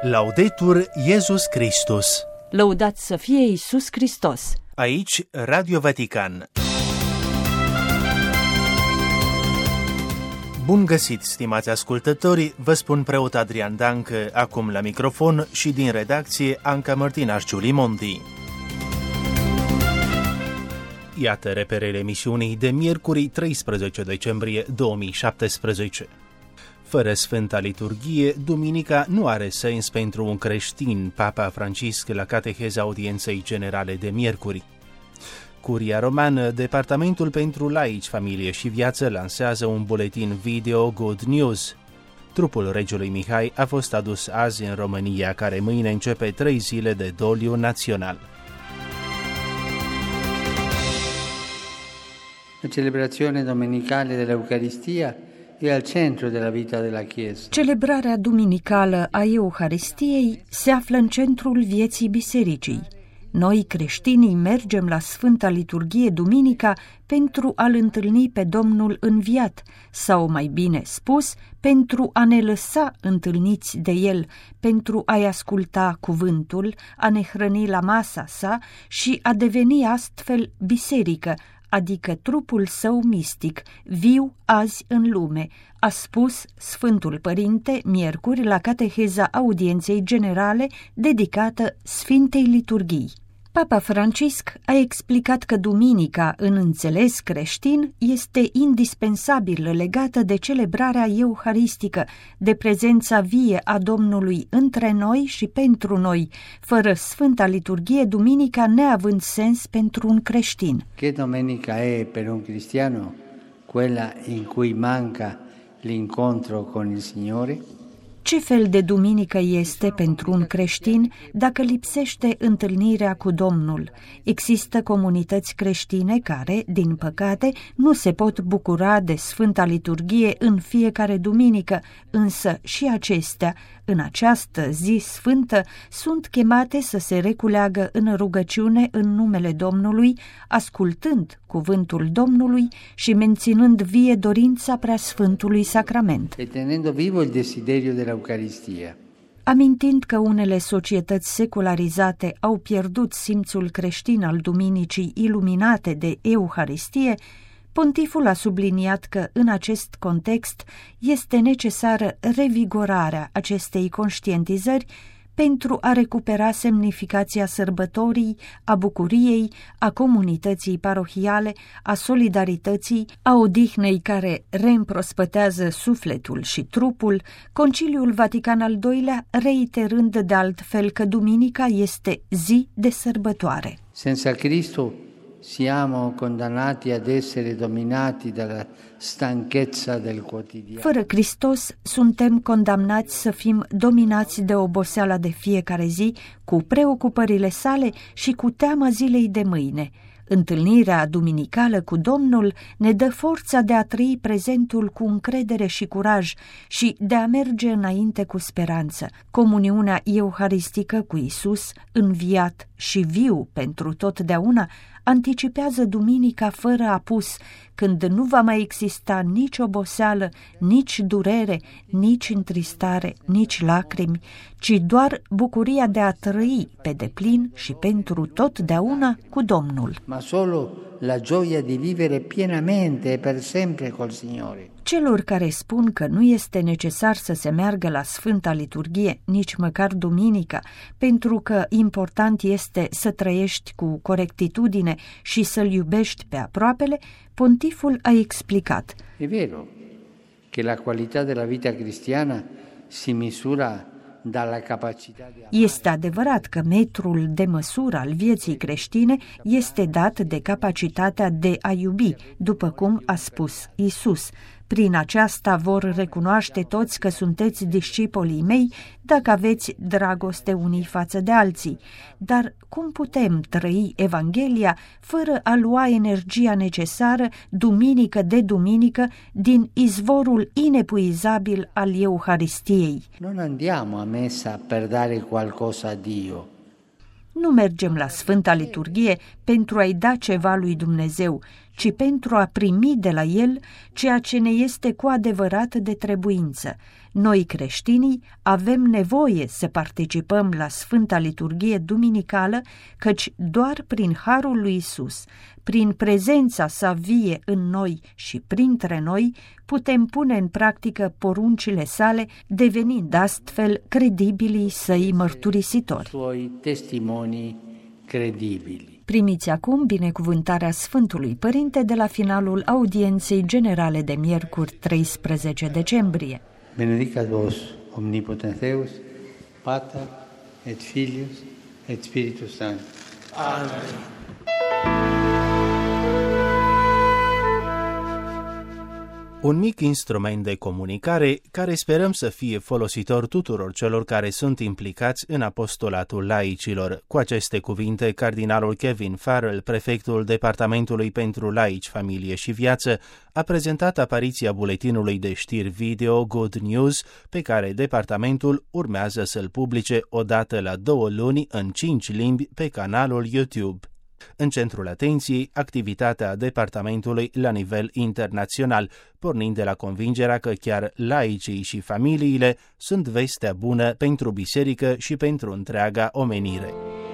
Laudetur Iesus Christus. Lăudat să fie Iisus Hristos. Aici Radio Vatican. Bun găsit, stimați ascultători, vă spun preot Adrian Dancă, acum la microfon, și din redacție Anca Mărtinaș Giulimonti. Iată reperele emisiunii de miercuri 13 decembrie 2017. Fără Sfânta Liturghie, duminica nu are sens pentru un creștin, Papa Francisc la cateheza audienței generale de miercuri. Curia Romană, Departamentul pentru Laici, Familie și Viață, lansează un buletin video Good News. Trupul regelui Mihai a fost adus azi în România, care mâine începe 3 zile de doliu național. La celebrazione domenicale dell'Eucaristia e al centro della vita della Chiesa. Celebrarea duminicală a Euharistiei se află în centrul vieții bisericii. Noi, creștinii, mergem la Sfânta Liturghie duminica pentru a-L întâlni pe Domnul înviat, sau mai bine spus, pentru a ne lăsa întâlniți de El, pentru a-i asculta cuvântul, a ne hrăni la masa sa și a deveni astfel biserică, adică trupul său mistic, viu azi în lume, a spus Sfântul Părinte miercuri la cateheza audienței generale dedicată Sfintei Liturghii. Papa Francisc a explicat că duminica, în înțeles creștin, este indispensabil legată de celebrarea euharistică, de prezența vie a Domnului între noi și pentru noi, fără Sfânta Liturghie, duminica neavând sens pentru un creștin. Che domenica è per un cristiano quella in cui manca l'incontro con il Signore? Ce fel de duminică este pentru un creștin dacă lipsește întâlnirea cu Domnul? Există comunități creștine care, din păcate, nu se pot bucura de Sfânta Liturghie în fiecare duminică, însă și acestea, în această zi sfântă, sunt chemate să se reculeagă în rugăciune în numele Domnului, ascultând cuvântul Domnului și menținând vie dorința Preasfântului Sacrament. E tenendo vivo il desiderio dell'Eucaristia. Amintind că unele societăți secularizate au pierdut simțul creștin al duminicii iluminate de Euharistie, Pontiful a subliniat că, în acest context, este necesară revigorarea acestei conștientizări pentru a recupera semnificația sărbătorii, a bucuriei, a comunității parohiale, a solidarității, a odihnei care reîmprospătează sufletul și trupul, Conciliul Vatican al II-lea reiterând de altfel că duminica este zi de sărbătoare. Senza Cristo siamo condannati ad essere dominati dalla stanchezza del quotidiano. Fără Hristos, suntem condamnați să fim dominați de oboseala de fiecare zi, cu preocupările sale și cu teama zilei de mâine. Întâlnirea duminicală cu Domnul ne dă forța de a trăi prezentul cu încredere și curaj și de a merge înainte cu speranță. Comuniunea euharistică cu Iisus, înviat și viu pentru totdeauna, anticipează duminica fără apus, când nu va mai exista nici oboseală, nici durere, nici întristare, nici lacrimi, ci doar bucuria de a trăi pe deplin și pentru totdeauna cu Domnul. Ma solo la gioia di vivere pienamente e per sempre col Signore. Celor care spun că nu este necesar să se meargă la Sfânta Liturghie, nici măcar duminica, pentru că important este să trăiești cu corectitudine și să-L iubești pe aproapele, Pontiful a explicat. È vero che la qualità della vita cristiana si misura dalla capacità di... Este adevărat că metrul de măsură al vieții creștine este dat de capacitatea de a iubi, după cum a spus Iisus. Prin aceasta vor recunoaște toți că sunteți discipolii mei dacă aveți dragoste unii față de alții. Dar cum putem trăi Evanghelia fără a lua energia necesară, duminică de duminică, din izvorul inepuizabil al Euharistiei? Non andiamo a messa per dare qualcosa a Dio. Nu mergem la Sfânta Liturghie pentru a-i da ceva lui Dumnezeu, ci pentru a primi de la El ceea ce ne este cu adevărat de trebuință. Noi, creștinii, avem nevoie să participăm la Sfânta Liturghie duminicală, căci doar prin harul lui Isus, prin prezența sa vie în noi și printre noi, putem pune în practică poruncile sale, devenind astfel credibilii săi mărturisitori. Suoi testimoni credibili. Primiți acum binecuvântarea Sfântului Părinte de la finalul audienței generale de miercuri 13 decembrie. Benedicat vos omnipotens Deus, Pater et Filius et Spiritus Sanctus. Amen. Un mic instrument de comunicare care sperăm să fie folositor tuturor celor care sunt implicați în apostolatul laicilor. Cu aceste cuvinte, cardinalul Kevin Farrell, prefectul Departamentului pentru Laici, Familie și Viață, a prezentat apariția buletinului de știri video Good News, pe care departamentul urmează să-l publice odată la 2 luni în 5 limbi pe canalul YouTube. În centrul atenției, activitatea departamentului la nivel internațional, pornind de la convingerea că chiar laicii și familiile sunt vestea bună pentru biserică și pentru întreaga omenire.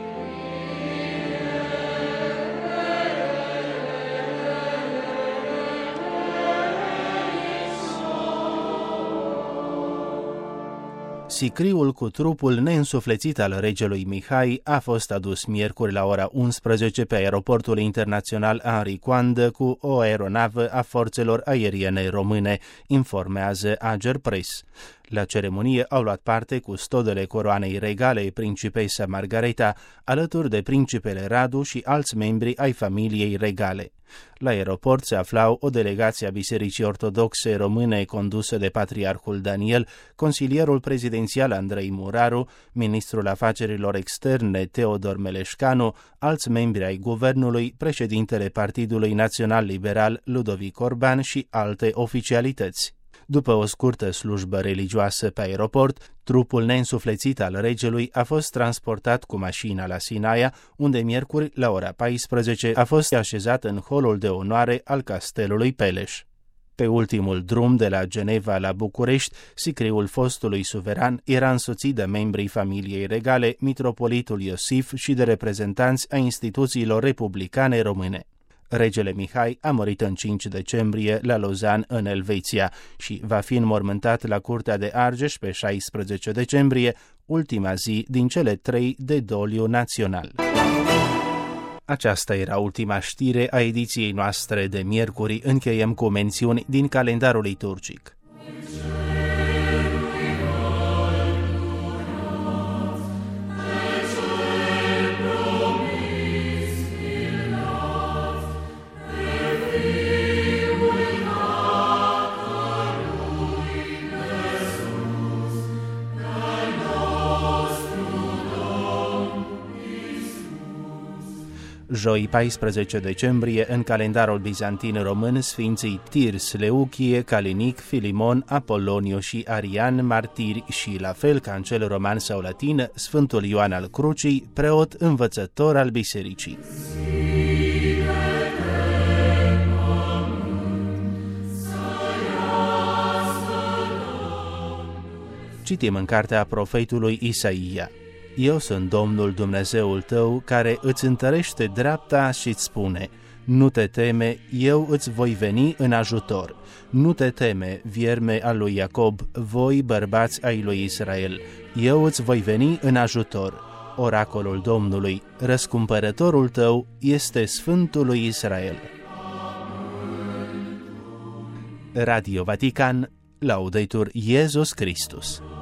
Sicriul cu trupul neînsuflețit al regelui Mihai a fost adus miercuri la ora 11 pe aeroportul internațional Henri Coandă cu o aeronavă a forțelor aeriene române, informează Ager Press. La ceremonie au luat parte custodele coroanei regale principesa Margareta, alături de principele Radu și alți membri ai familiei regale. La aeroport se aflau o delegație a Bisericii Ortodoxe Române condusă de Patriarhul Daniel, consilierul prezidențial Andrei Muraru, ministrul afacerilor externe Teodor Meleșcanu, alți membri ai guvernului, președintele Partidului Național Liberal Ludovic Orban și alte oficialități. După o scurtă slujbă religioasă pe aeroport, trupul neînsuflețit al regelui a fost transportat cu mașina la Sinaia, unde miercuri, la ora 14, a fost așezat în holul de onoare al castelului Peleș. Pe ultimul drum de la Geneva la București, sicriul fostului suveran era însoțit de membrii familiei regale, mitropolitul Iosif și de reprezentanți ai instituțiilor republicane române. Regele Mihai a murit în 5 decembrie la Lausanne, în Elveția, și va fi înmormântat la Curtea de Argeș pe 16 decembrie, ultima zi din cele 3 de doliu național. Aceasta era ultima știre a ediției noastre de miercuri. Încheiem cu mențiuni din calendarul liturgic. Joi 14 decembrie, în calendarul bizantin român, sfinții Tirs, Leuchie, Calinic, Filimon, Apoloniu și Arian, martiri, și, la fel ca în cel roman sau latin, Sfântul Ioan al Crucii, preot învățător al bisericii. Citim în cartea profetului Isaia. Eu sunt Domnul Dumnezeul tău, care îți întărește dreapta și îți spune: nu te teme, eu îți voi veni în ajutor. Nu te teme, vierme al lui Iacob, voi bărbați ai lui Israel, eu îți voi veni în ajutor. Oracolul Domnului, răscumpărătorul tău, este Sfântul lui Israel. Radio Vatican, Laudetur Iesus Christus.